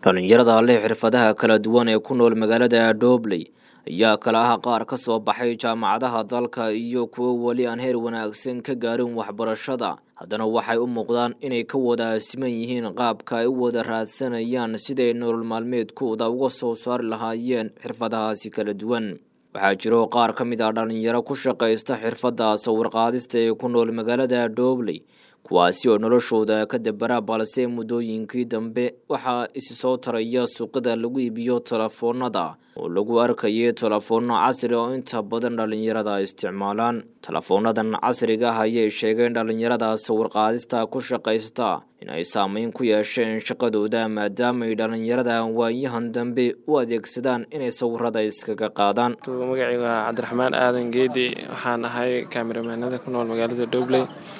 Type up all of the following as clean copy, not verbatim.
dhalinyarada leh xirfadaha kala duwan ee ku nool magaalada Dobley ayaa kala ah qaar ka soo baxay jaamacadaha dalka iyo kuwa wali aan heer wanaagsan ka gaarin waxbarashada haddana waxay u muuqdaan inay ka wada siman yihiin qaabka ay u wada raadsanayaan sidii nolol maalmeedkooda uga soo saari lahaayeen xirfadahaasi kala duwan waxaa jiro qaar ka mid ah dhalinyaro ku shaqaysta xirfadda sawir qaadista ee ku nool magaalada Dobley kuwaasi oo noloshooda ka dabara balse muddooyinkii dambe waxaa isi soo taraya suuqada lagu iibiyo telefoonada oo lagu arkayay telefoonno casri oo inta badan dhalinyarada isticmaalaan telefoonadan casriga ah ayay sheegeen dhalinyarada sawir qaadista ku shaqaysta in ay saameyn ku yeesheen shaqadooda maadaama ay dhalinyarada waayahan dambe u adeegsadaan inay sawirada iskaga qaadaan. Magacayga Cabdiraxmaan Aadan Geedi waxaan ahay kaamiramanada ku nool magaalada Dobley.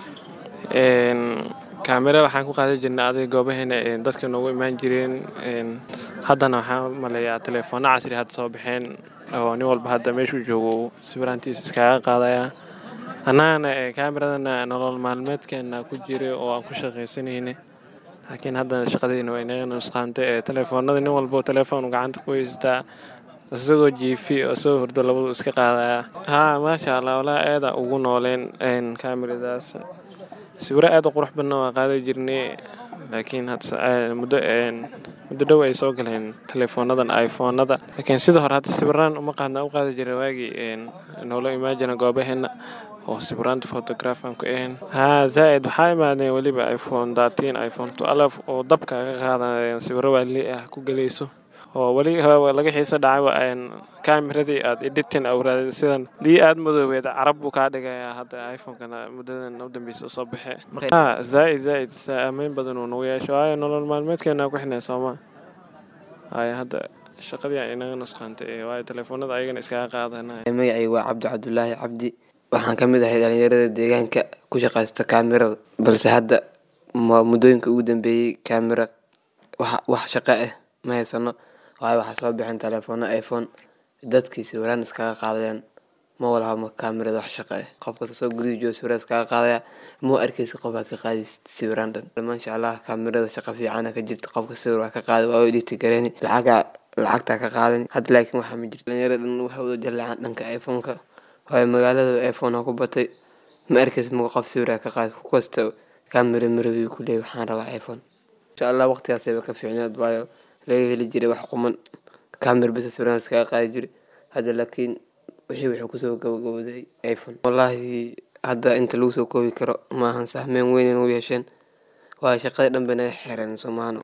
Kaamira waxaan ku qaadan jirnay adeeg goobaheena dadka noogu imaan jireen haddana waxaan maleeyaa telefoonno casri hadda soo baxeen oo nin walba hadda meeshuu joogo sawiraantiisa iskaga qaadaya annagana kaamiradana nolol maalmeedkeena ku jiray oo aan ku shaqaysanayna laakiin haddana shaqadeena waa inaga nusqaantay telefoonnada nin walba telefoon gacanta ku haystaa isagoo jiifi oo soo hurdo labadu iska qaadaya maasha Allah walaa aada ugu nooleen kaamiradaas sawirro aad u qurux badan waa qaadan jirnay laakiin muddo dhow ay soo galeen telefoonadan iPhone-nada laakiin sidoo hore hadda sawirran u qaadi jiray waagii nolol imagine goobaheena oo sawiranta photograph aan ku ahayn zaaid waxaa imaadeen waliba iPhone 13 iPhone 12 oo dabka ka qaadanaya sawirro waali ah ku galayso oo wali laga xiiso dhacay kaamiradii aad editing awraad sidan dii aad madoobeed carab buu ka dhigayaa hadda iPhone-kana muddadan u dambeysay soo baxay zaaid saameyn badan oo nagu yeeshay nolol maalmeedkeena ku xinay Soomaa hadda shaqadii ay inaga nusqaantay telefoonada ayagana iskaga qaadanay. Magacayga waa Cabdullaahi Cabdi waxaan ka mid ahay dhalinyarada deegaanka ku shaqaysta kaamirada balse hadda muddooyinka ugu dambeeyay kaamira wax shaqo ah ma haysano waxa soo bixin telefoonno iPhone dadkii sawiraan iskaga qaadayaan ma walaha kaamirada wax shaqo ah qofka soo guriga sawiraan iskaga qaadaya ma arkaysi qof ka qaadis sawiraan ma sha Allah kaamirada shaqo fiican ka jirta qofka sawir ka qaaday waa edit gareeni lacagta ka qaadan hadda laakiin waxa ma jirto dhalinyarada waxa uu jilcaan dhanka iPhone-ka way magaalada iPhone ku batay ma arkaysi ma qof sawir ka qaad ku kasta kaamira marawi ku leeyahay waxaan rabaa iPhone insha Allah waqtigaas ay ka fiicnaad baayo laga heli jiray wax quman kaamir bas sawiraan iskaga qaadi jiray hadda laakiin wixii ku soo gabagabowday iPhone wallahi hadda inta lagu soo koobi karo ma ahan sahmeyn weyn inuu yeesheen waa shaqada dhanbana xiran Soomaaliya